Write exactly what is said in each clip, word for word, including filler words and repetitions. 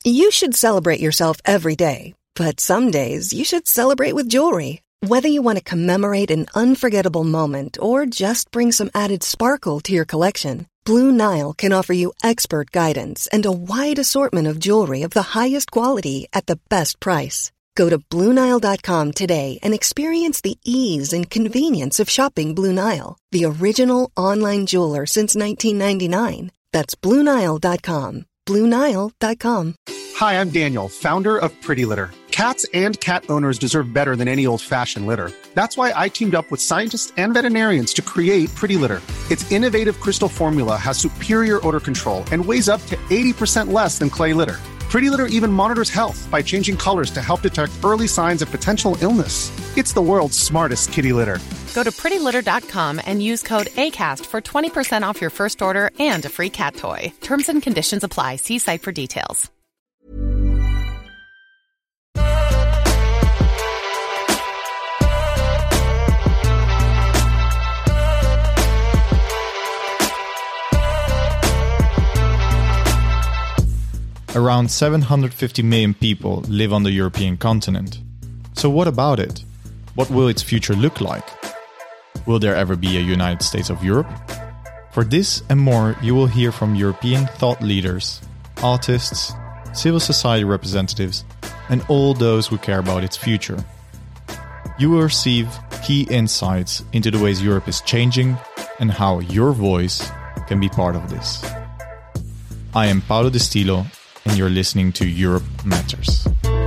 You should celebrate yourself every day, but some days you should celebrate with jewelry. Whether you want to commemorate an unforgettable moment or just bring some added sparkle to your collection, Blue Nile can offer you expert guidance and a wide assortment of jewelry of the highest quality at the best price. Go to Blue Nile dot com today and experience the ease and convenience of shopping Blue Nile, the original online jeweler since nineteen ninety-nine. That's Blue Nile dot com. Blue Nile dot com. Hi, I'm Daniel, founder of Pretty Litter. Cats and cat owners deserve better than any old-fashioned litter. That's why I teamed up with scientists and veterinarians to create Pretty Litter. Its innovative crystal formula has superior odor control and weighs up to eighty percent less than clay litter. Pretty Litter even monitors health by changing colors to help detect early signs of potential illness. It's the world's smartest kitty litter. Go to pretty litter dot com and use code ACAST for twenty percent off your first order and a free cat toy. Terms and conditions apply. See site for details. Around seven hundred fifty million people live on the European continent. So what about it? What will its future look like? Will there ever be a United States of Europe? For this and more, you will hear from European thought leaders, artists, civil society representatives, and all those who care about its future. You will receive key insights into the ways Europe is changing and how your voice can be part of this. I am Paolo De Stilo, and you're listening to Europe Matters.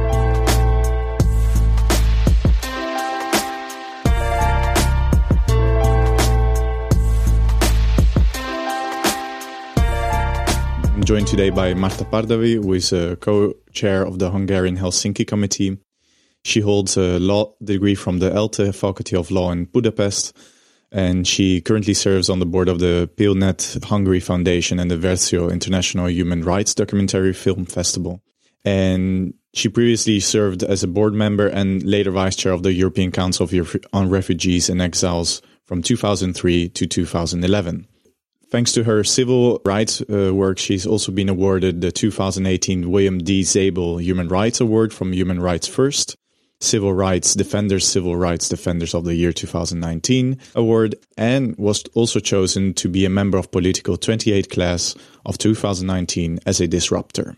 I'm joined today by Marta Pardavi, who is a co-chair of the Hungarian Helsinki Committee. She holds a law degree from the ELTE Faculty of Law in Budapest, and she currently serves on the board of the PaleNet Hungary Foundation and the Versio International Human Rights Documentary Film Festival. And she previously served as a board member and later vice chair of the European Council on Refugees and Exiles from two thousand three to two thousand eleven. Thanks to her civil rights uh, work, she's also been awarded the two thousand eighteen William D. Zabel Human Rights Award from Human Rights First, Civil Rights Defenders, Civil Rights Defenders of the Year two thousand nineteen award, and was also chosen to be a member of Political twenty-eight class of two thousand nineteen as a disruptor.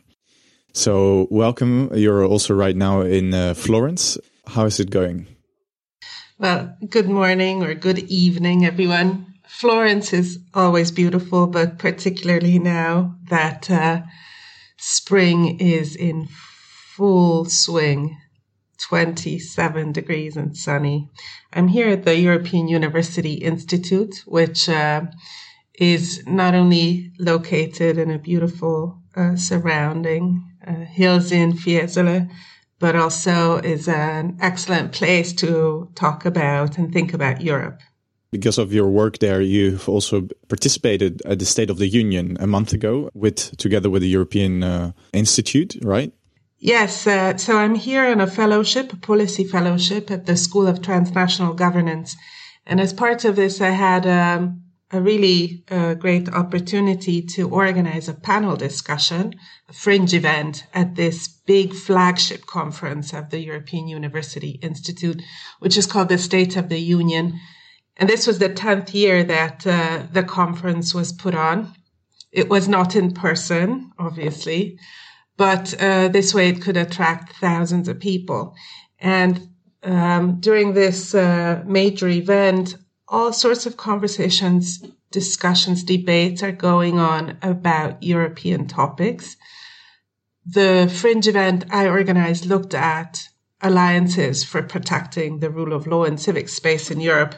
So welcome. You're also right now in uh, Florence. How is it going? Well, good morning or good evening, everyone. Florence is always beautiful, but particularly now that uh, spring is in full swing. twenty-seven degrees and sunny. I'm here at the European University Institute, which uh, is not only located in a beautiful uh, surrounding, uh, hills in Fiesole, but also is an excellent place to talk about and think about Europe. Because of your work there, you've also participated at the State of the Union a month ago, with together with the European uh, Institute, right? Yes, uh, so I'm here on a fellowship, a policy fellowship at the School of Transnational Governance. And as part of this, I had um, a really uh, great opportunity to organize a panel discussion, a fringe event at this big flagship conference of the European University Institute, which is called the State of the Union. And this was the tenth year that uh, the conference was put on. It was not in person, obviously, but uh, this way it could attract thousands of people. And um, during this uh, major event, all sorts of conversations, discussions, debates are going on about European topics. The fringe event I organized looked at alliances for protecting the rule of law and civic space in Europe.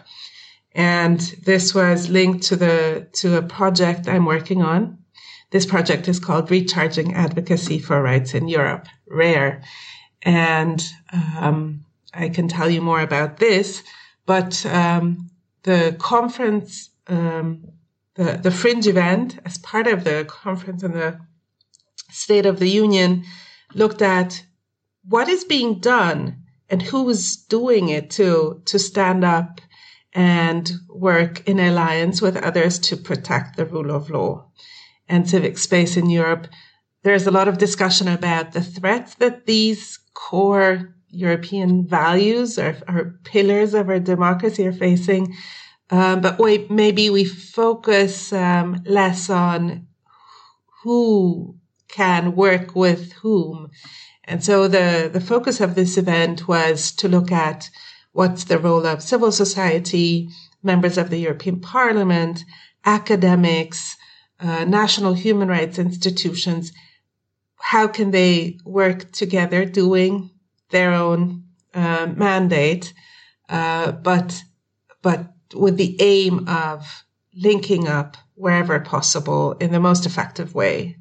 And this was linked to the to a project I'm working on. This project is called Recharging Advocacy for Rights in Europe, RARE. And um, I can tell you more about this, but um, the conference, um, the, the fringe event, as part of the conference in the State of the Union, looked at what is being done and who is doing it to, to stand up and work in alliance with others to protect the rule of law and civic space in Europe. there's a lot of discussion about the threats that these core European values or, or pillars of our democracy are facing. Um, but wait, maybe we focus um, less on who can work with whom. And so the, the focus of this event was to look at what's the role of civil society, members of the European Parliament, academics, uh, national human rights institutions. How can they work together doing their own uh, mandate, uh, but but with the aim of linking up wherever possible in the most effective way.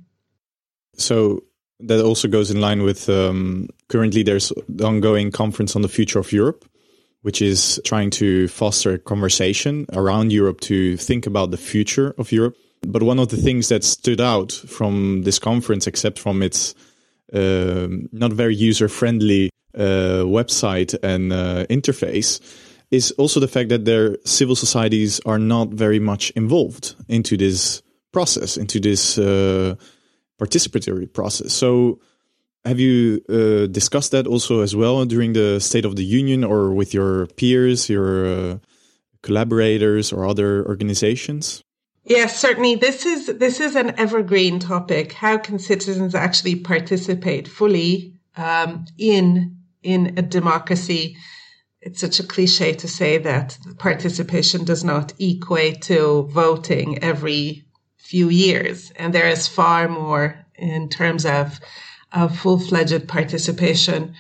So that also goes in line with um, currently there's the ongoing conference on the future of Europe, which is trying to foster a conversation around Europe to think about the future of Europe. But one of the things that stood out from this conference, except from its uh, not very user-friendly uh, website and uh, interface, is also the fact that their civil societies are not very much involved into this process, into this uh, participatory process. So have you uh, discussed that also as well during the State of the Union or with your peers, your uh, collaborators or other organizations? Yes, certainly. This is this is an evergreen topic. How can citizens actually participate fully um, in in a democracy? It's such a cliche to say that participation does not equate to voting every few years, and there is far more in terms of of full-fledged participation.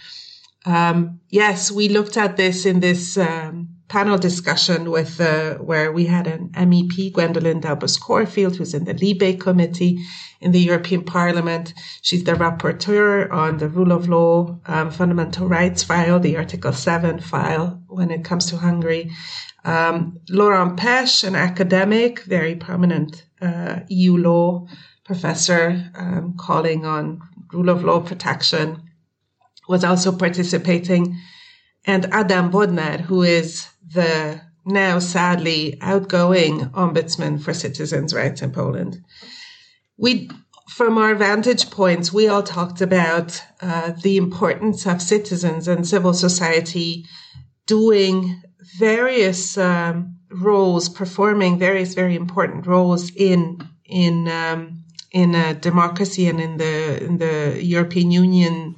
Um, yes, we looked at this in this um, panel discussion with uh, where we had an M E P, Gwendolyn Delbos-Corfield, who's in the Libe Committee in the European Parliament. She's the rapporteur on the rule of law, um, fundamental rights file, the Article seven file when it comes to Hungary. Um, Laurent Pech, an academic, very prominent uh, E U law professor, um, calling on rule of law protection, was also participating. And Adam Bodnar, who is the now sadly outgoing ombudsman for citizens' rights in Poland. We, from our vantage points, we all talked about uh, the importance of citizens and civil society doing various um, roles, performing various very important roles in in um, in a democracy and in the in the European Union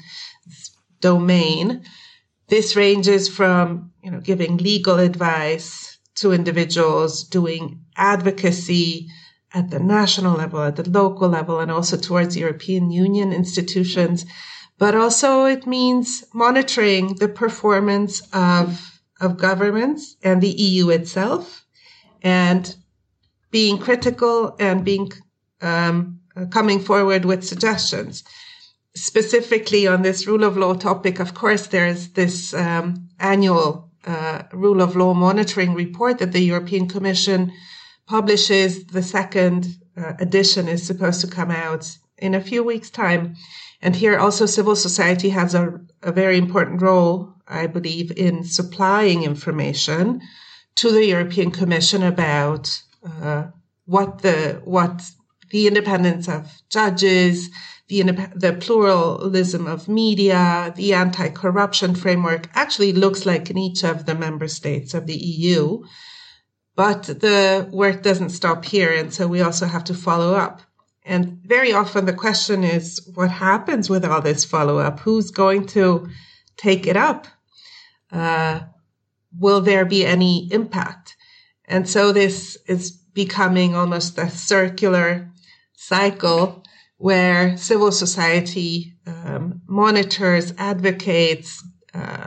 domain. This ranges from, you know, giving legal advice to individuals, doing advocacy at the national level, at the local level, and also towards European Union institutions. But also it means monitoring the performance of, of governments and the E U itself, and being critical and being um, coming forward with suggestions. Specifically on this rule of law topic, of course, there's this um, annual uh, rule of law monitoring report that the European Commission publishes. The second uh, edition is supposed to come out in a few weeks' time. And here also civil society has a, a very important role, I believe, in supplying information to the European Commission about uh, what the what the independence of judges, The, the pluralism of media, the anti-corruption framework actually looks like in each of the member states of the E U. But the work doesn't stop here. And so we also have to follow up. And very often the question is, what happens with all this follow-up? Who's going to take it up? Uh, will there be any impact? And so this is becoming almost a circular cycle where civil society um, monitors, advocates, uh,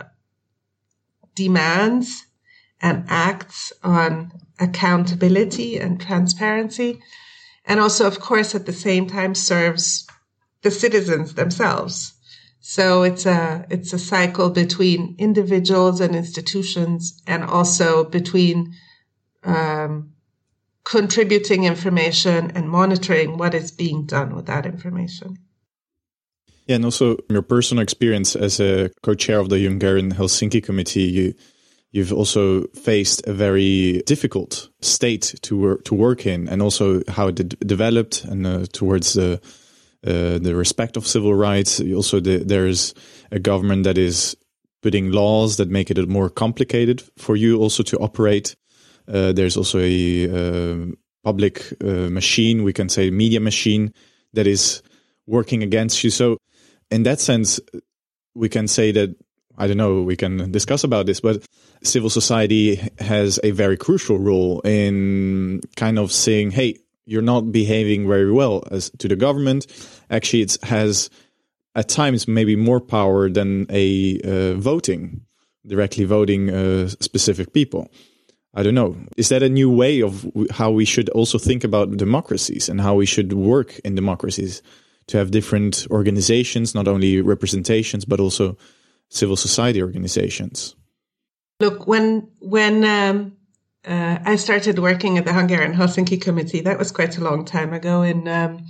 demands, and acts on accountability and transparency, and also, of course, at the same time serves the citizens themselves. So it's a it's a cycle between individuals and institutions, and also between um, contributing information and monitoring what is being done with that information. Yeah, and also your personal experience as a co-chair of the Hungarian Helsinki Committee, you, you've also faced a very difficult state to work, to work in, and also how it de- developed and uh, towards the uh, the respect of civil rights. Also, the, there's a government that is putting laws that make it more complicated for you also to operate. Uh, there's also a uh, public uh, machine, we can say media machine, that is working against you. So in that sense, we can say that, I don't know, we can discuss about this, but civil society has a very crucial role in kind of saying, hey, you're not behaving very well as to the government. Actually, it has at times maybe more power than a uh, voting, directly voting uh, specific people. I don't know. Is that a new way of how we should also think about democracies and how we should work in democracies, to have different organizations, not only representations, but also civil society organizations? Look, when when um, uh, I started working at the Hungarian Helsinki Committee, that was quite a long time ago. In um,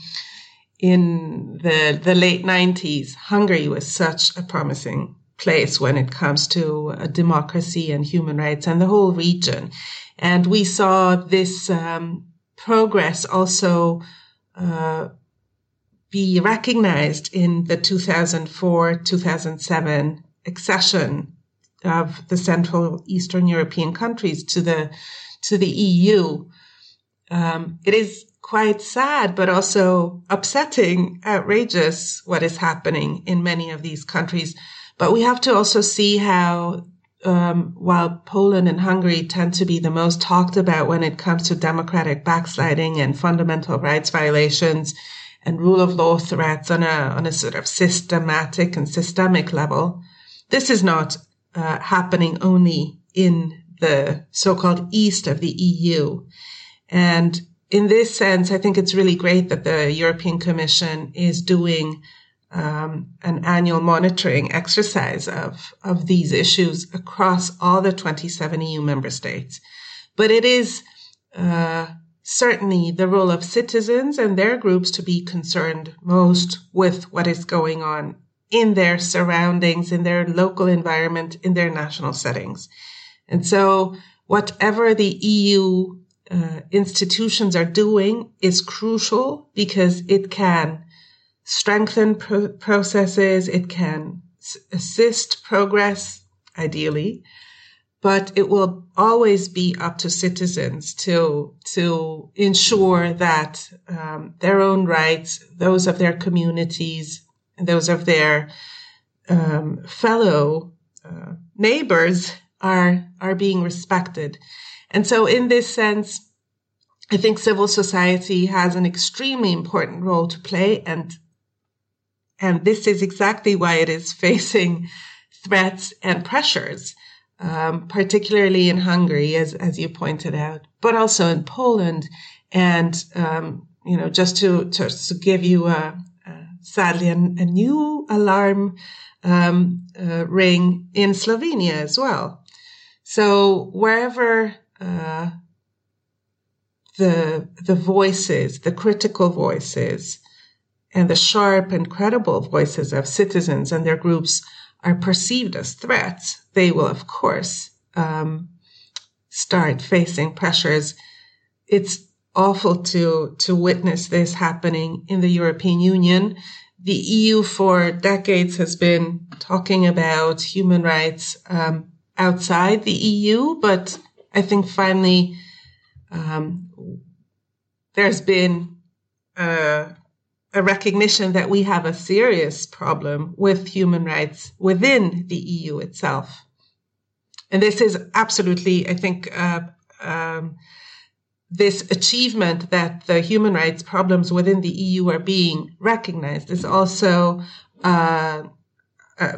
in the the late nineties, Hungary was such a promising place when it comes to uh, democracy and human rights and the whole region. And we saw this um, progress also uh, be recognized in the two thousand four two thousand seven accession of the Central Eastern European countries to the to the E U. Um, it is quite sad, but also upsetting, outrageous what is happening in many of these countries. But we have to also see how, um, while Poland and Hungary tend to be the most talked about when it comes to democratic backsliding and fundamental rights violations and rule of law threats on a on a sort of systematic and systemic level, this is not uh, happening only in the so-called east of the E U. And in this sense, I think it's really great that the European Commission is doing Um, an annual monitoring exercise of, of these issues across all the twenty-seven E U member states. But it is uh, certainly the role of citizens and their groups to be concerned most with what is going on in their surroundings, in their local environment, in their national settings. And so whatever the E U uh, institutions are doing is crucial, because it can strengthen pro- processes, it can s- assist progress, ideally, but it will always be up to citizens to to ensure that um, their own rights, those of their communities, and those of their um, fellow uh, neighbors are are being respected. And so in this sense, I think civil society has an extremely important role to play, and And this is exactly why it is facing threats and pressures, um, particularly in Hungary, as as you pointed out, but also in Poland. And, um, you know, just to, to, to give you a, a sadly a, a new alarm um, uh, ring in Slovenia as well. So wherever uh, the the voices, the critical voices, and the sharp and credible voices of citizens and their groups are perceived as threats, they will, of course, um, start facing pressures. It's awful to, to witness this happening in the European Union. The E U for decades has been talking about human rights um, outside the E U, but I think finally um, there's been uh a recognition that we have a serious problem with human rights within the E U itself. And this is absolutely, I think, uh, um, this achievement that the human rights problems within the E U are being recognized is also uh, uh,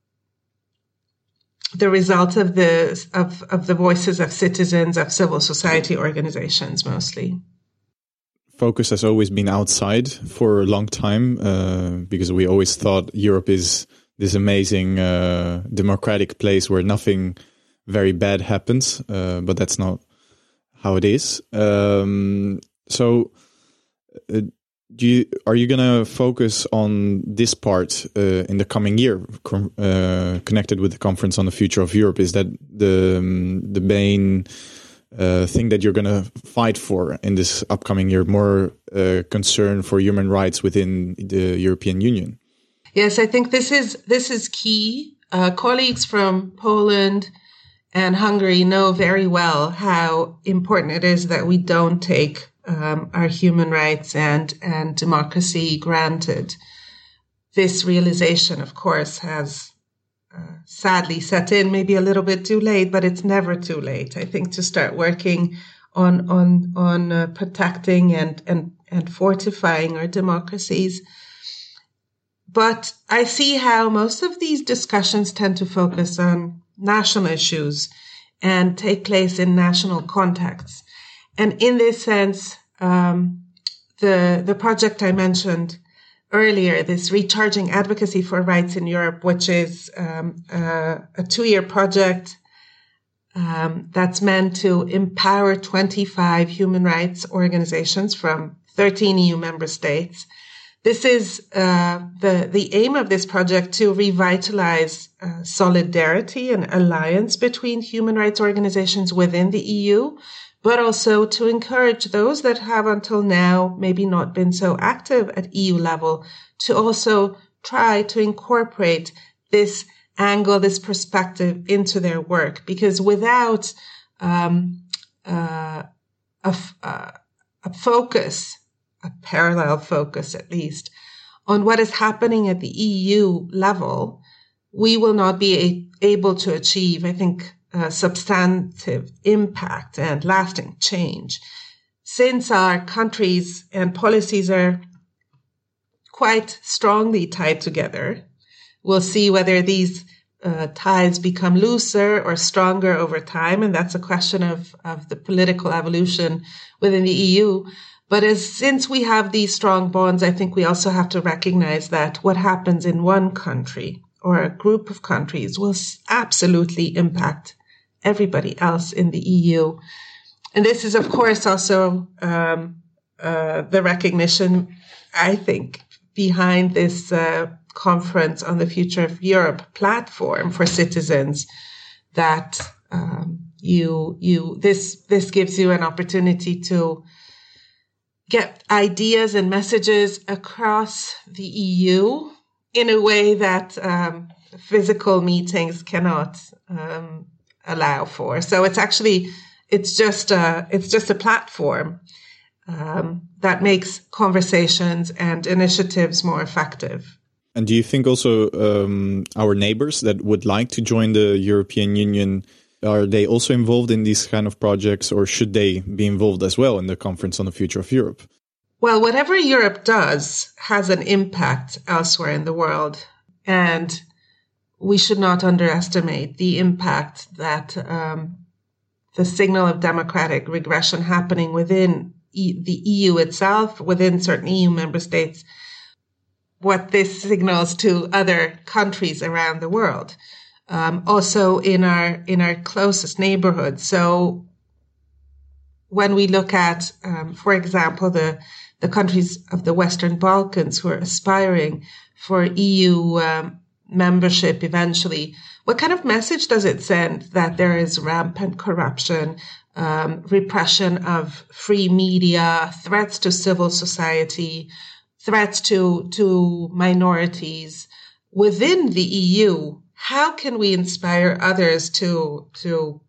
the result of the, of, of the voices of citizens, of civil society organizations mostly. Focus has always been outside for a long time, uh, because we always thought Europe is this amazing uh, democratic place where nothing very bad happens, uh, but that's not how it is. Um, so, uh, do you, are you going to focus on this part uh, in the coming year, com- uh, connected with the conference on the future of Europe? Is that the um, the main uh, thing that you're going to fight for in this upcoming year, more uh, concern for human rights within the European Union? Yes, I think this is this is key. Uh, colleagues from Poland and Hungary know very well how important it is that we don't take um, our human rights and, and democracy granted. This realization, of course, has uh, sadly set in maybe a little bit too late, but it's never too late, I think, to start working on on on uh, protecting and, and, and fortifying our democracies. But I see how most of these discussions tend to focus on national issues and take place in national contexts. And in this sense, um, the the project I mentioned earlier, this Recharging Advocacy for Rights in Europe, which is um, uh, a two-year project um, that's meant to empower twenty-five human rights organizations from thirteen E U member states. This is uh, the the aim of this project to revitalize uh, solidarity and alliance between human rights organizations within the E U, but also to encourage those that have until now maybe not been so active at E U level to also try to incorporate this angle, this perspective into their work. Because without um, uh, a, uh, a focus, a parallel focus at least, on what is happening at the E U level, we will not be a- able to achieve, I think, uh, substantive impact and lasting change. Since our countries and policies are quite strongly tied together, we'll see whether these uh, ties become looser or stronger over time, and that's a question of, of the political evolution within the E U. But as since we have these strong bonds, I think we also have to recognize that what happens in one country or a group of countries will absolutely impact everybody else in the E U. And this is, of course, also um, uh, the recognition, I think, behind this uh, conference on the Future of Europe platform for citizens, that um, you you this this gives you an opportunity to get ideas and messages across the E U in a way that um, physical meetings cannot um, allow for. So it's actually it's just a it's just a platform um, that makes conversations and initiatives more effective. And do you think also um, our neighbors that would like to join the European Union, are they also involved in these kind of projects, or should they be involved as well in the Conference on the Future of Europe? Well, whatever Europe does has an impact elsewhere in the world, and we should not underestimate the impact that um, the signal of democratic regression happening within e- the E U itself, within certain E U member states, what this signals to other countries around the world, um, also in our in our closest neighborhood. So when we look at, um, for example, the the countries of the Western Balkans who are aspiring for E U um, membership eventually, what kind of message does it send that there is rampant corruption, um, repression of free media, threats to civil society, threats to to minorities within the E U? How can we inspire others to to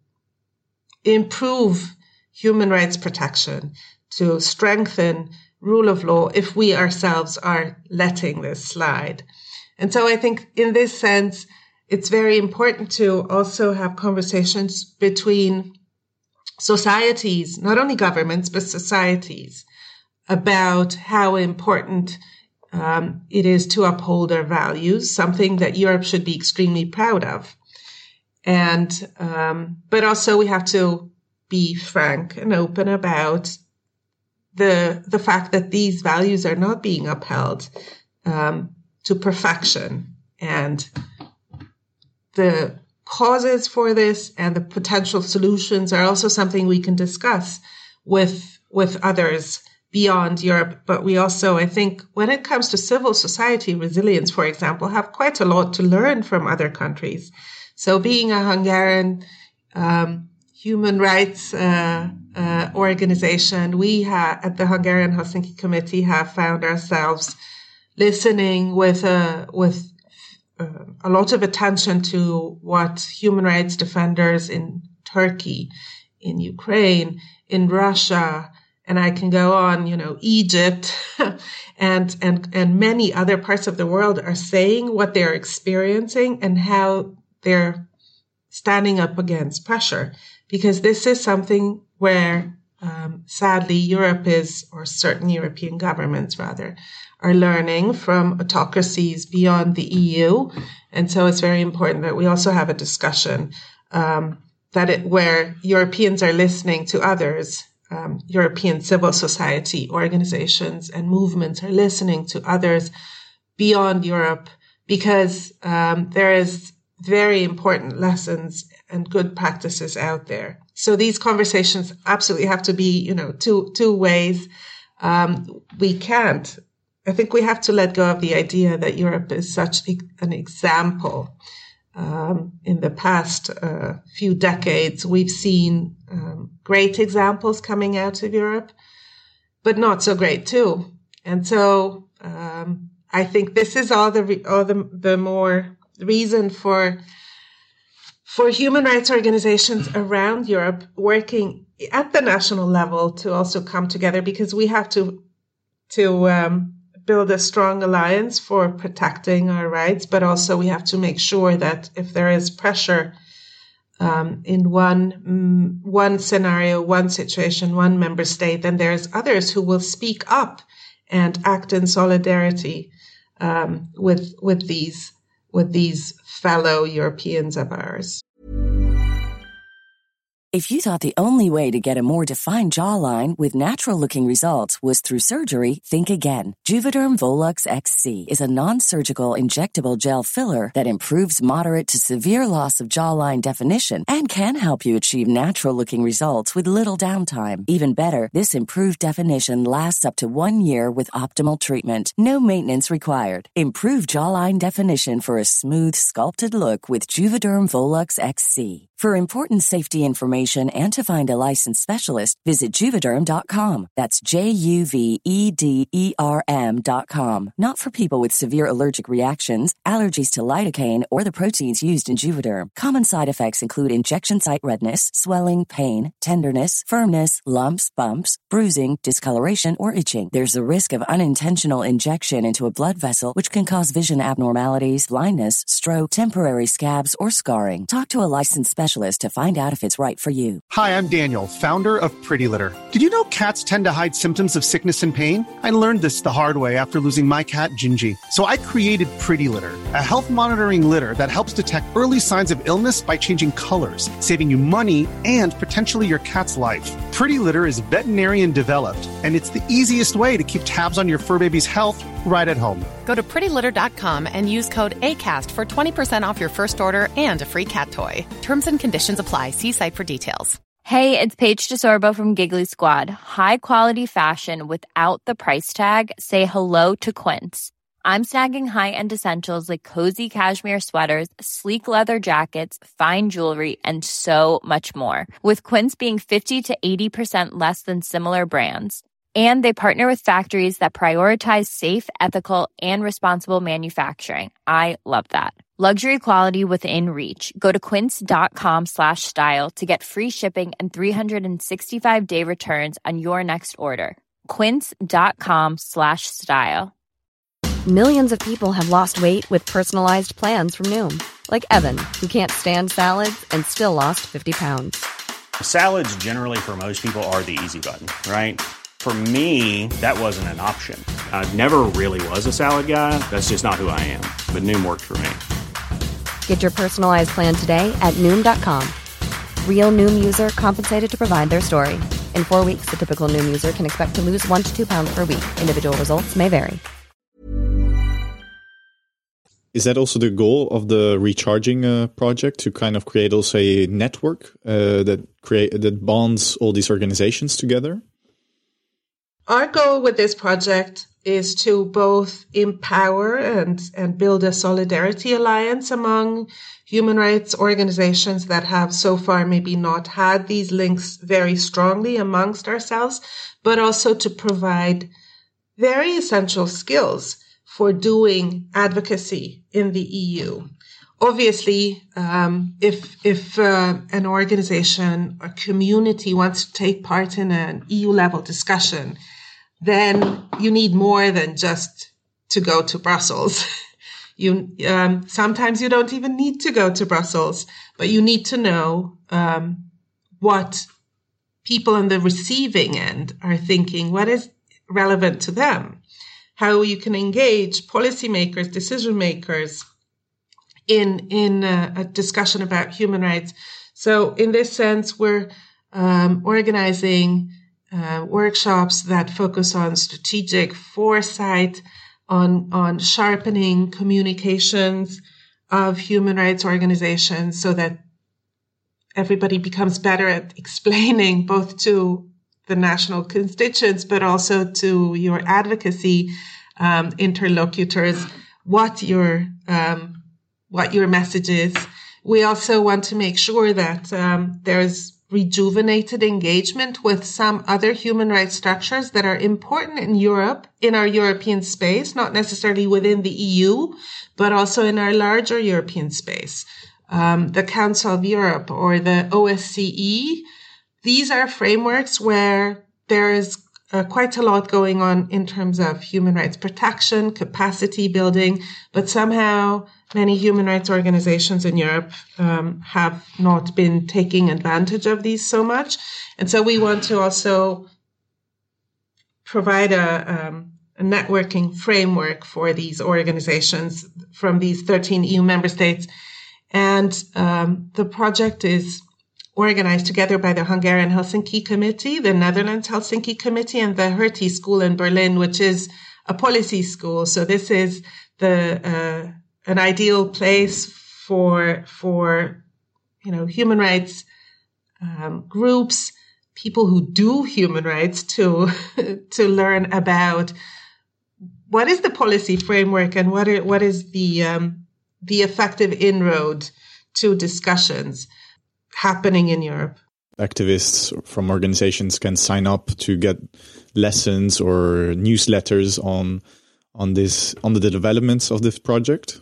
improve human rights protection, to strengthen rule of law, if we ourselves are letting this slide? And so I think in this sense, it's very important to also have conversations between societies, not only governments, but societies, about how important um, it is to uphold our values, something that Europe should be extremely proud of. And, um, but also we have to be frank and open about the, the fact that these values are not being upheld, um, to perfection, and the causes for this and the potential solutions are also something we can discuss with, with others beyond Europe. But we also, I think, when it comes to civil society resilience, for example, have quite a lot to learn from other countries. So being a Hungarian um, human rights uh, uh, organization, we ha- at the Hungarian Helsinki Committee have found ourselves listening with a with uh, a lot of attention to what human rights defenders in Turkey, in Ukraine, in Russia, and I can go on, you know, Egypt and and and many other parts of the world are saying, what they're experiencing and how they're standing up against pressure. Because this is something where, um, sadly, Europe is, or certain European governments rather, are learning from autocracies beyond the E U. And so it's very important that we also have a discussion um, that it, where Europeans are listening to others, um, European civil society organizations and movements are listening to others beyond Europe, because um, there is very important lessons and good practices out there. So these conversations absolutely have to be, you know, two two ways. Um, we can't. I think we have to let go of the idea that Europe is such an example. Um, in the past uh, few decades, we've seen um, great examples coming out of Europe, but not so great too. And so um, I think this is all the re- all the the more reason for. For human rights organizations around Europe working at the national level to also come together, because we have to to um, build a strong alliance for protecting our rights, but also we have to make sure that if there is pressure um, in one mm, one scenario, one situation, one member state, then there's others who will speak up and act in solidarity um, with with these with these fellow Europeans of ours. If you thought the only way to get a more defined jawline with natural-looking results was through surgery, think again. Juvederm Volux X C is a non-surgical injectable gel filler that improves moderate to severe loss of jawline definition and can help you achieve natural-looking results with little downtime. Even better, this improved definition lasts up to one year with optimal treatment. No maintenance required. Improve jawline definition for a smooth, sculpted look with Juvederm Volux X C. For important safety information and to find a licensed specialist, visit Juvederm dot com. That's J U V E D E R M dot com. Not for people with severe allergic reactions, allergies to lidocaine, or the proteins used in Juvederm. Common side effects include injection site redness, swelling, pain, tenderness, firmness, lumps, bumps, bruising, discoloration, or itching. There's a risk of unintentional injection into a blood vessel, which can cause vision abnormalities, blindness, stroke, temporary scabs, or scarring. Talk to a licensed specialist to find out if it's right for you. Hi, I'm Daniel, founder of Pretty Litter. Did you know cats tend to hide symptoms of sickness and pain? I learned this the hard way after losing my cat, Gingy. So I created Pretty Litter, a health monitoring litter that helps detect early signs of illness by changing colors, saving you money and potentially your cat's life. Pretty Litter is veterinarian developed, and it's the easiest way to keep tabs on your fur baby's health right at home. Go to pretty litter dot com and use code ACAST for twenty percent off your first order and a free cat toy. Terms and conditions apply. See site for details. Hey, it's Paige DeSorbo from Giggly Squad. High quality fashion without the price tag. Say hello to Quince. I'm snagging high-end essentials like cozy cashmere sweaters, sleek leather jackets, fine jewelry, and so much more. With Quince being fifty to eighty percent less than similar brands. And they partner with factories that prioritize safe, ethical, and responsible manufacturing. I love that. Luxury quality within reach. Go to quince.com slash style to get free shipping and three sixty-five day returns on your next order. Quince.com slash style. Millions of people have lost weight with personalized plans from Noom. Like Evan, who can't stand salads and still lost fifty pounds. Salads generally for most people are the easy button, right? For me, that wasn't an option. I never really was a salad guy. That's just not who I am. But Noom worked for me. Get your personalized plan today at Noom dot com. Real Noom user compensated to provide their story. In four weeks, the typical Noom user can expect to lose one to two pounds per week. Individual results may vary. Is that also the goal of the recharging uh, project, to kind of create also a network uh, that create that bonds all these organizations together? Our goal with this project is to both empower and, and build a solidarity alliance among human rights organizations that have so far maybe not had these links very strongly amongst ourselves, but also to provide very essential skills for doing advocacy in the E U. Obviously, um, if if uh, an organization or community wants to take part in an E U-level discussion, then you need more than just to go to Brussels. You um, sometimes you don't even need to go to Brussels, but you need to know um, what people on the receiving end are thinking, what is relevant to them, how you can engage policymakers, decision makers in in a, a discussion about human rights. So in this sense, we're um, organizing uh, workshops that focus on strategic foresight, on on sharpening communications of human rights organizations so that everybody becomes better at explaining both to the national constituents, but also to your advocacy um, interlocutors what your um, what your message is. We also want to make sure that um, there's rejuvenated engagement with some other human rights structures that are important in Europe, in our European space, not necessarily within the E U, but also in our larger European space. Um, the Council of Europe or the O S C E, these are frameworks where there is uh, quite a lot going on in terms of human rights protection, capacity building, but somehow many human rights organizations in Europe um, have not been taking advantage of these so much. And so we want to also provide a, um, a networking framework for these organizations from these thirteen E U member states. And um, the project is organized together by the Hungarian Helsinki Committee, the Netherlands Helsinki Committee, and the Hertie School in Berlin, which is a policy school. So this is the uh, an ideal place for for you know human rights um, groups, people who do human rights, to to learn about what is the policy framework and what are, what is the um, the effective inroad to discussions happening in Europe. Activists from organizations can sign up to get lessons or newsletters on on this on the developments of this project.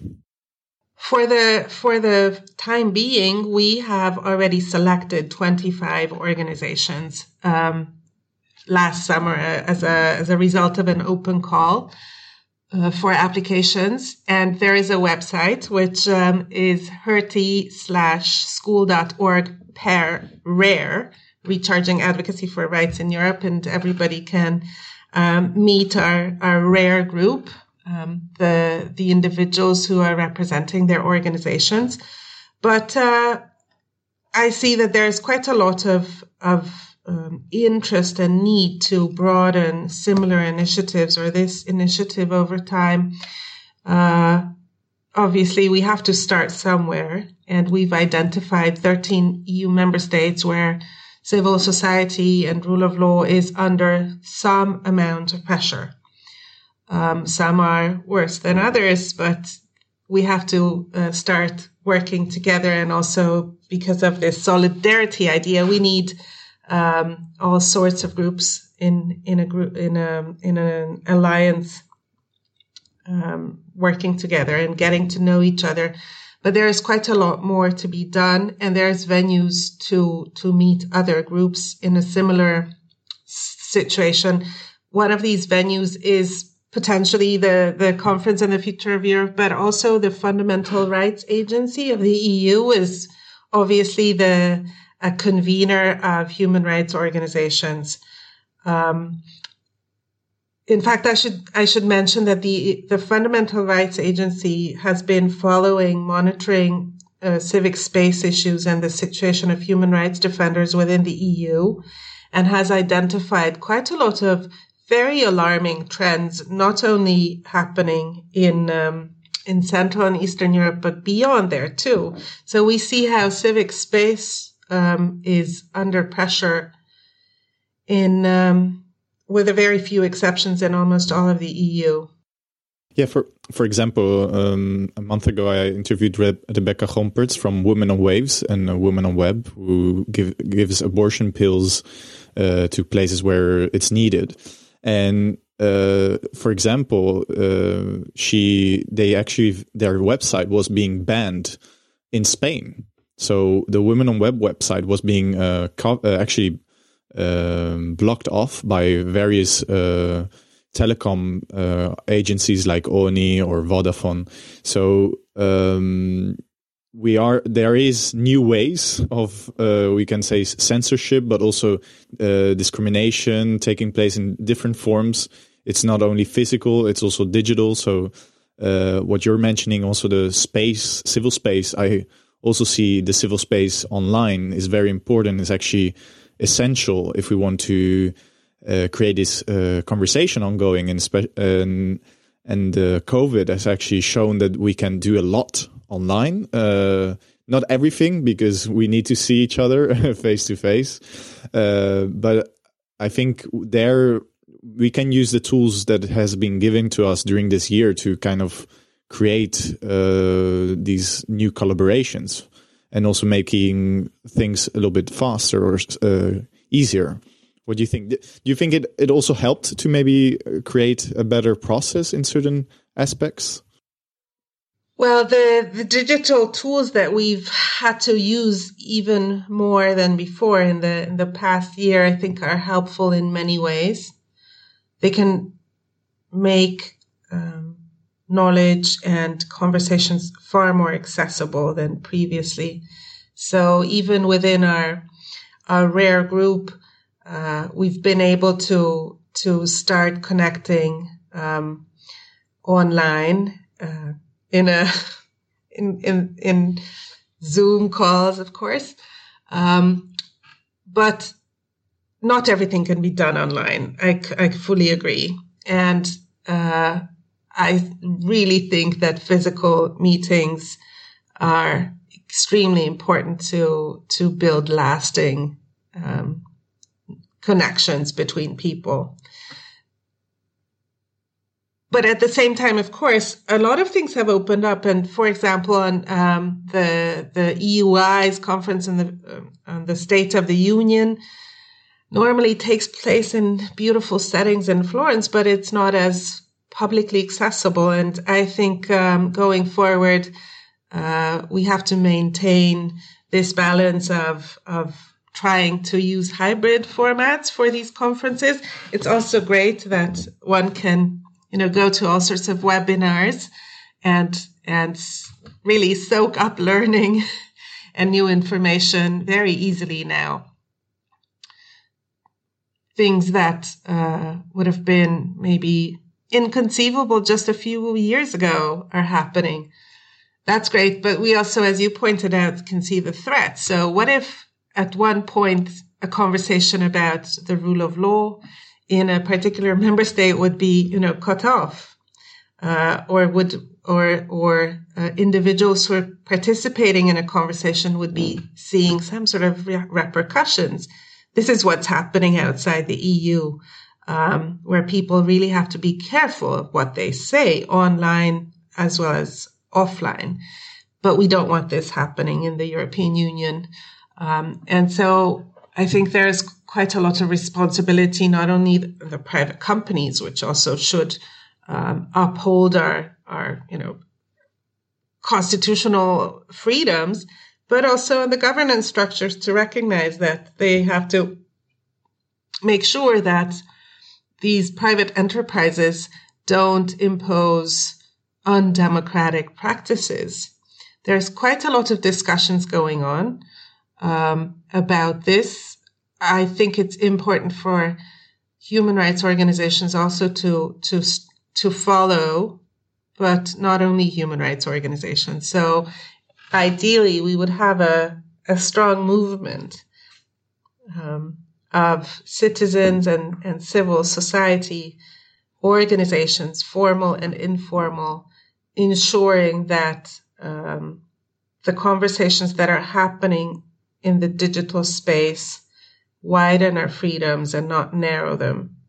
For the for the time being, we have already selected twenty-five organizations um, last summer as a as a result of an open call uh, for applications, and there is a website which um, is hertie slash school dot org per rare, recharging advocacy for rights in Europe, and everybody can um, meet our our rare group. Um, the the individuals who are representing their organizations. But uh, I see that there's quite a lot of, of um, interest and need to broaden similar initiatives or this initiative over time. Uh, obviously, we have to start somewhere, and we've identified thirteen E U member states where civil society and rule of law is under some amount of pressure. Um, some are worse than others, but we have to uh, start working together. And also because of this solidarity idea, we need um, all sorts of groups in in a group in a in an alliance um, working together and getting to know each other. But there is quite a lot more to be done, and there's venues to to meet other groups in a similar situation. One of these venues is potentially the, the Conference on the Future of Europe, but also the Fundamental Rights Agency of the E U is obviously the a convener of human rights organizations. Um, in fact, I should I should mention that the the Fundamental Rights Agency has been following, monitoring uh, civic space issues and the situation of human rights defenders within the E U, and has identified quite a lot of very alarming trends, not only happening in um, in Central and Eastern Europe, but beyond there too. So we see how civic space um, is under pressure in um, with a very few exceptions in almost all of the E U. Yeah, for for example, um, a month ago I interviewed Re- Rebecca Gompertz from Women on Waves and uh, Women on Web, who give, gives abortion pills uh, to places where it's needed. And uh, for example, uh, she they actually their website was being banned in Spain. So the Women on Web website was being uh, co- uh, actually um, blocked off by various Uh, telecom uh, agencies like O N I or Vodafone. So um, we are there is new ways of uh, we can say censorship, but also uh, discrimination taking place in different forms. It's not only physical; it's also digital. So uh, what you're mentioning, also the space, civil space. I also see the civil space online is very important. It's actually essential if we want to Uh, create this uh, conversation ongoing, and spe- and, and uh, COVID has actually shown that we can do a lot online. Uh, not everything, because we need to see each other face to face. Uh, but I think there we can use the tools that has been given to us during this year to kind of create uh, these new collaborations, and also making things a little bit faster or uh, easier. What do you think? Do you think it, it also helped to maybe create a better process in certain aspects? Well, the, the digital tools that we've had to use even more than before in the in the past year, I think, are helpful in many ways. They can make um, knowledge and conversations far more accessible than previously. So even within our our rare group, Uh, we've been able to to start connecting um, online uh, in a in, in in Zoom calls, of course, um, but not everything can be done online. I, I fully agree, and uh, I really think that physical meetings are extremely important to to build lasting Um, connections between people. But at the same time, of course, a lot of things have opened up. And for example, on um, the the E U I's conference in the uh, on the State of the Union normally takes place in beautiful settings in Florence, but it's not as publicly accessible. And I think um, going forward, uh, we have to maintain this balance of of trying to use hybrid formats for these conferences. It's also great that one can, you know, go to all sorts of webinars and and really soak up learning and new information very easily now. Things that uh, would have been maybe inconceivable just a few years ago are happening. That's great, but we also, as you pointed out, can see the threat. So what if at one point a conversation about the rule of law in a particular member state would be, you know, cut off, uh, or would, or, or uh, individuals who are participating in a conversation would be seeing some sort of re- repercussions. This is what's happening outside the E U, um, where people really have to be careful of what they say online as well as offline. But we don't want this happening in the European Union. Um, and so I think there's quite a lot of responsibility, not only the private companies, which also should um, uphold our, our, you know, constitutional freedoms, but also the governance structures to recognize that they have to make sure that these private enterprises don't impose undemocratic practices. There's quite a lot of discussions going on um, about this. I think it's important for human rights organizations also to to to follow, but not only human rights organizations. So ideally, we would have a, a strong movement um, of citizens and, and civil society organizations, formal and informal, ensuring that um, the conversations that are happening in the digital space widen our freedoms and not narrow them.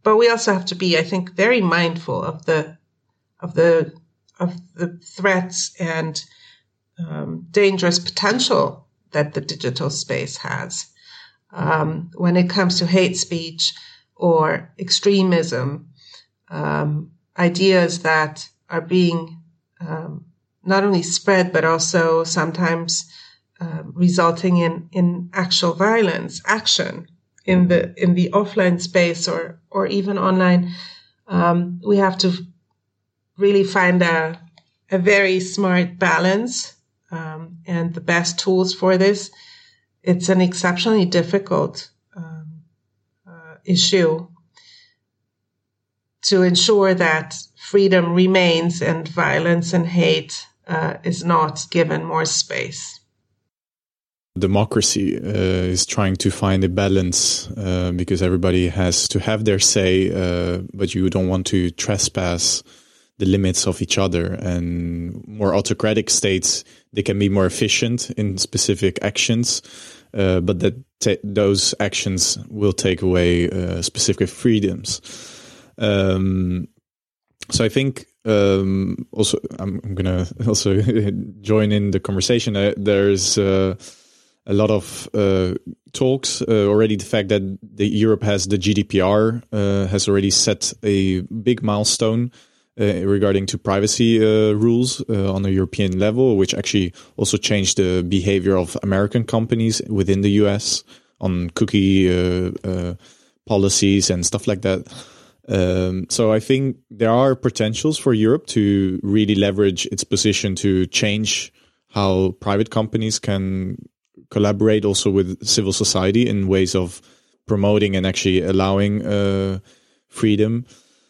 but we also have to be, I think, very mindful of the of the of the threats and um, dangerous potential that the digital space has um, when it comes to hate speech or extremism, um, ideas that are being um, not only spread but also sometimes uh, resulting in in actual violence, action in the in the offline space or or even online. Um, we have to really find a a very smart balance um, and the best tools for this. It's an exceptionally difficult um, uh, issue to ensure that freedom remains and violence and hate uh, is not given more space. Democracy uh, is trying to find a balance uh, because everybody has to have their say, uh, but you don't want to trespass the limits of each other. And more autocratic states, they can be more efficient in specific actions, uh, but that t- those actions will take away uh, specific freedoms. Um, so I think um, also I'm, I'm going to also join in the conversation. Uh, there's uh, a lot of uh, talks uh, already. The fact that the Europe has the G D P R uh, has already set a big milestone Uh, regarding to privacy uh, rules uh, on a European level, which actually also changed the behavior of American companies within the U S on cookie uh, uh, policies and stuff like that. Um, so I think there are potentials for Europe to really leverage its position to change how private companies can collaborate also with civil society in ways of promoting and actually allowing uh, freedom.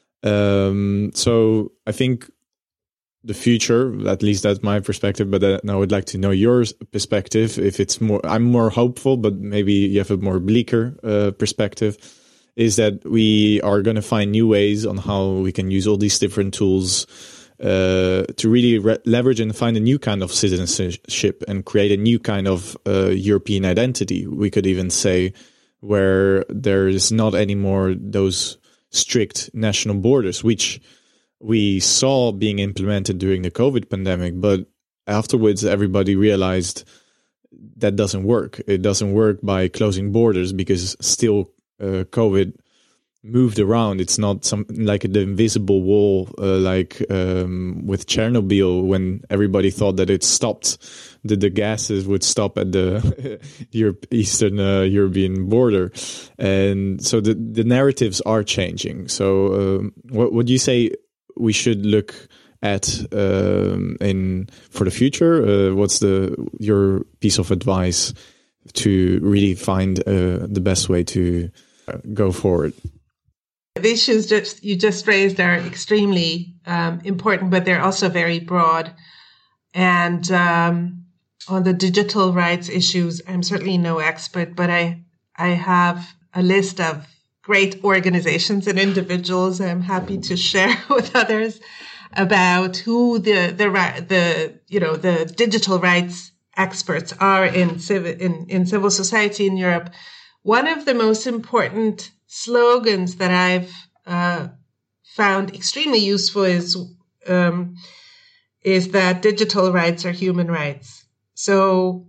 Um, so I think the future, at least that's my perspective, but uh, I would like to know your perspective. If it's more, I'm more hopeful, but maybe you have a more bleaker uh, perspective, is that we are going to find new ways on how we can use all these different tools uh, to really re- leverage and find a new kind of citizenship and create a new kind of uh, European identity. We could even say where there is not anymore those strict national borders, which we saw being implemented during the COVID pandemic, but afterwards everybody realized that doesn't work. It doesn't work by closing borders because still uh, COVID moved around. It's not some like the invisible wall, uh, like um, with Chernobyl, when everybody thought that it stopped, that the gases would stop at the Europe, Eastern uh, European border. And so the, the narratives are changing. So um, what would you say we should look at um, in for the future? Uh, what's the your piece of advice to really find uh, the best way to uh, go forward? The issues just you just raised are extremely um, important, but they're also very broad. And um, on the digital rights issues, I'm certainly no expert, but I I have a list of great organizations and individuals I'm happy to share with others about who the the the you know the digital rights experts are in civil in, in civil society in Europe. One of the most important slogans that I've uh, found extremely useful is um, is that digital rights are human rights. So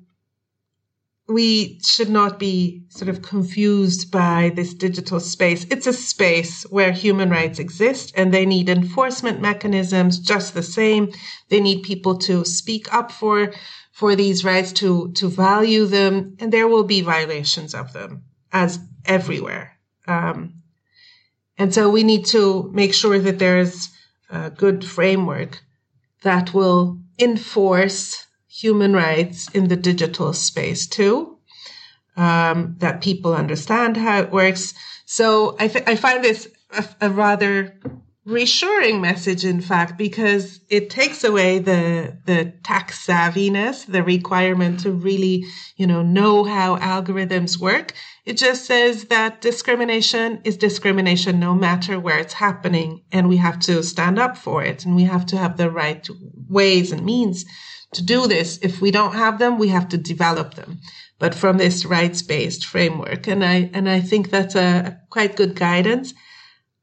we should not be sort of confused by this digital space. It's a space where human rights exist, and they need enforcement mechanisms just the same. They need people to speak up for for these rights, to to value them, and there will be violations of them as everywhere. Um, and so we need to make sure that there's a good framework that will enforce human rights in the digital space too, um, that people understand how it works. So I, th- I find this a, a rather reassuring message, in fact, because it takes away the the tax savviness, the requirement to really, you know, know how algorithms work. It just says that discrimination is discrimination no matter where it's happening, and we have to stand up for it, and we have to have the right ways and means to do this. If we don't have them, we have to develop them, but from this rights-based framework. And I and I think that's a quite good guidance.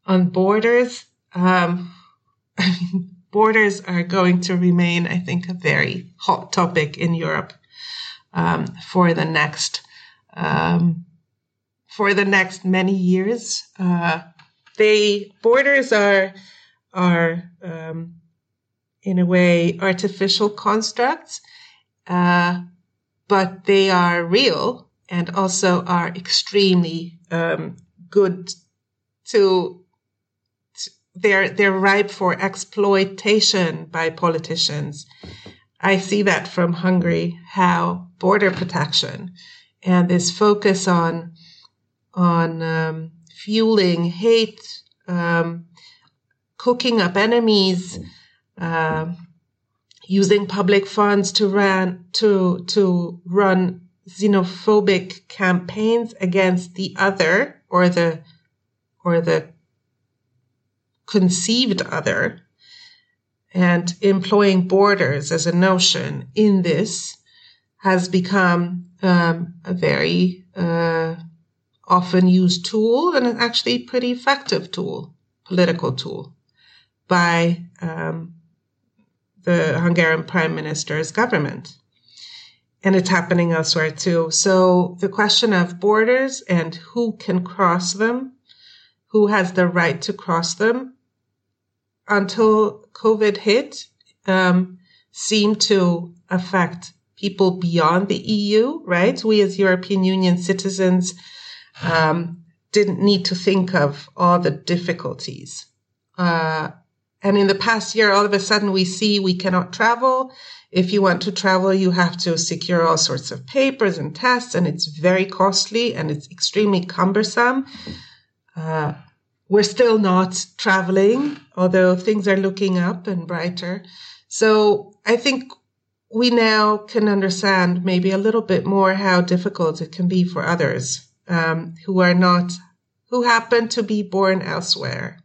on borders, um, I mean, borders are going to remain, I think, a very hot topic in Europe um, for the next um, for the next many years. Uh, they borders are are um, in a way artificial constructs, uh, but they are real and also are extremely um, good to. They're, they're ripe for exploitation by politicians. I see that from Hungary, how border protection and this focus on, on, um, fueling hate, um, cooking up enemies, uh, using public funds to run, to, to run xenophobic campaigns against the other or the, or the, conceived other, and employing borders as a notion in this has become um, a very uh, often used tool and an actually pretty effective tool, political tool, by um, the Hungarian Prime Minister's government. And it's happening elsewhere too. So the question of borders and who can cross them, who has the right to cross them, until COVID hit, um, seemed to affect people beyond the E U, right? We as European Union citizens um, didn't need to think of all the difficulties. Uh, and in the past year, all of a sudden we see we cannot travel. If you want to travel, you have to secure all sorts of papers and tests, and it's very costly and it's extremely cumbersome. Uh, We're still not traveling, although things are looking up and brighter. So I think we now can understand maybe a little bit more how difficult it can be for others um, who are not, who happen to be born elsewhere.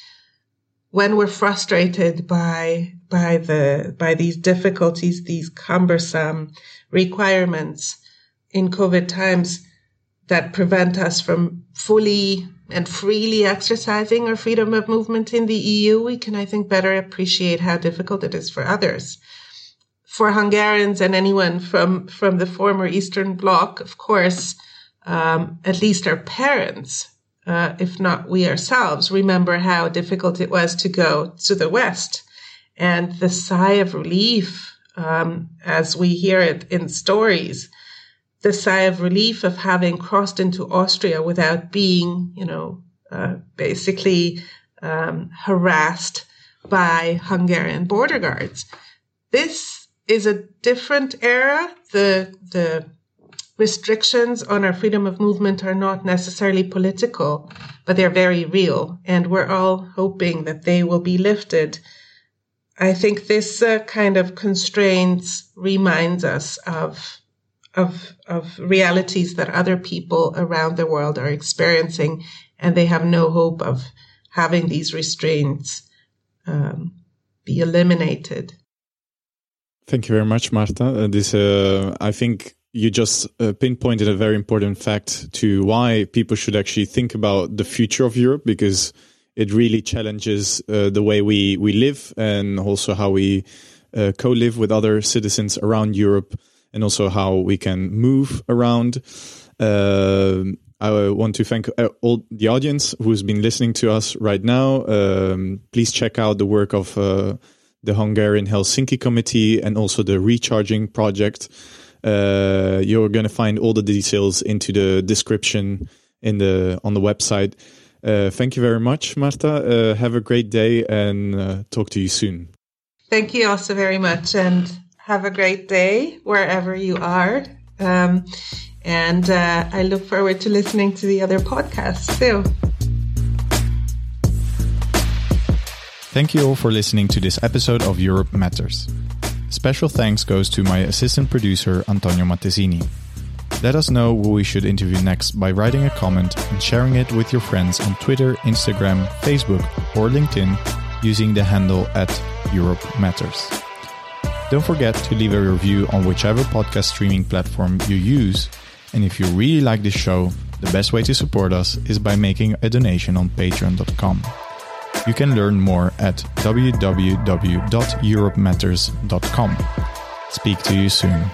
When we're frustrated by by the by these difficulties, these cumbersome requirements in COVID times that prevent us from fully and freely exercising our freedom of movement in the E U, we can, I think, better appreciate how difficult it is for others. For Hungarians and anyone from, from the former Eastern Bloc, of course, um, at least our parents, uh, if not we ourselves, remember how difficult it was to go to the West. And the sigh of relief, um, as we hear it in stories, the sigh of relief of having crossed into Austria without being, you know, uh, basically um, harassed by Hungarian border guards. This is a different era. The the restrictions on our freedom of movement are not necessarily political, but they're very real, and we're all hoping that they will be lifted. I think this uh, kind of constraints reminds us of of of realities that other people around the world are experiencing, and they have no hope of having these restraints um, be eliminated. Thank you very much, Marta. Uh, this, uh, I think you just uh, pinpointed a very important fact to why people should actually think about the future of Europe, because it really challenges uh, the way we, we live and also how we uh, co-live with other citizens around Europe, and also how we can move around. Uh, I want to thank all the audience who's been listening to us right now. Um, please check out the work of uh, the Hungarian Helsinki Committee and also the Recharging Project. Uh, you're going to find all the details into the description in the on the website. Uh, thank you very much, Marta. Uh, have a great day, and uh, talk to you soon. Thank you also very much, and have a great day wherever you are. Um, and uh, I look forward to listening to the other podcasts too. Thank you all for listening to this episode of Europe Matters. Special thanks goes to my assistant producer, Antonio Mattesini. Let us know who we should interview next by writing a comment and sharing it with your friends on Twitter, Instagram, Facebook, or LinkedIn using the handle at Europe Matters. Don't forget to leave a review on whichever podcast streaming platform you use. And if you really like this show, The best way to support us is by making a donation on patreon dot com. You can learn more at w w w dot europe matters dot com. Speak to you soon.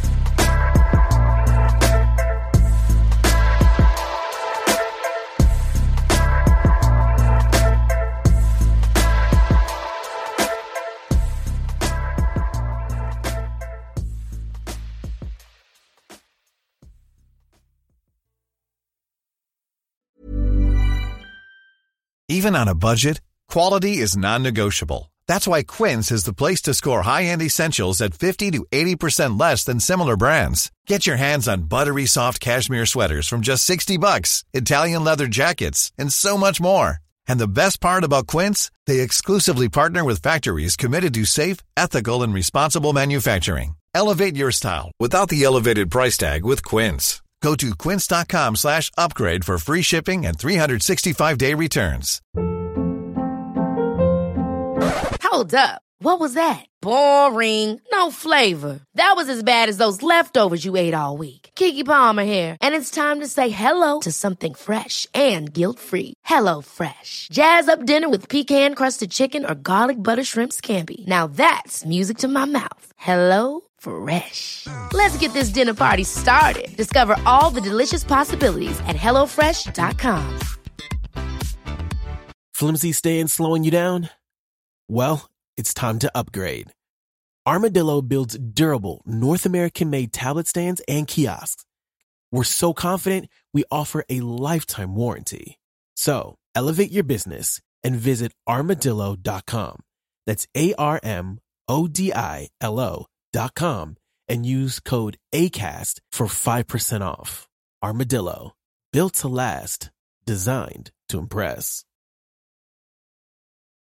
Even on a budget, quality is non-negotiable. That's why Quince is the place to score high-end essentials at fifty to eighty percent less than similar brands. Get your hands on buttery soft cashmere sweaters from just sixty bucks, Italian leather jackets, and so much more. And the best part about Quince, they exclusively partner with factories committed to safe, ethical, and responsible manufacturing. Elevate your style without the elevated price tag with Quince. Go to quince dot com slash upgrade for free shipping and three sixty-five day returns. Hold up. What was that? Boring. No flavor. That was as bad as those leftovers you ate all week. Keke Palmer here, and it's time to say hello to something fresh and guilt-free. Hello Fresh. Jazz up dinner with pecan-crusted chicken or garlic butter shrimp scampi. Now that's music to my mouth. Hello Fresh. Let's get this dinner party started. Discover all the delicious possibilities at hello fresh dot com. Flimsy staying slowing you down? Well, it's time to upgrade. Armadillo builds durable, North American-made tablet stands and kiosks. We're so confident, we offer a lifetime warranty. So, elevate your business and visit armadillo dot com. That's A R M O D I L O dot com and use code ACAST for five percent off. Armadillo, built to last, designed to impress.